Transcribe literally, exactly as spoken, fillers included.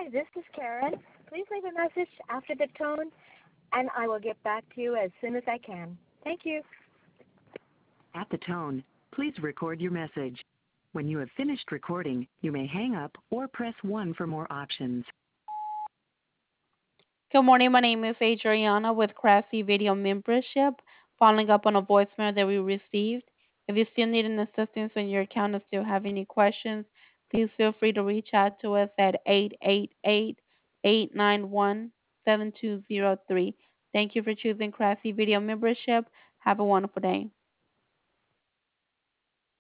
Hi, this is Karen. Please leave a message after the tone, and I will get back to you as soon as I can. Thank you. At the tone, please record your message. When you have finished recording, you may hang up or press one for more options. Good morning. My name is Adriana with Crafty Video Membership, following up on a voicemail that we received. If you still need an assistance on your account or still have any questions, please feel free to reach out to us at eight eight eight, eight nine one, seven two zero three. Thank you for choosing Crafty Video Membership. Have a wonderful day.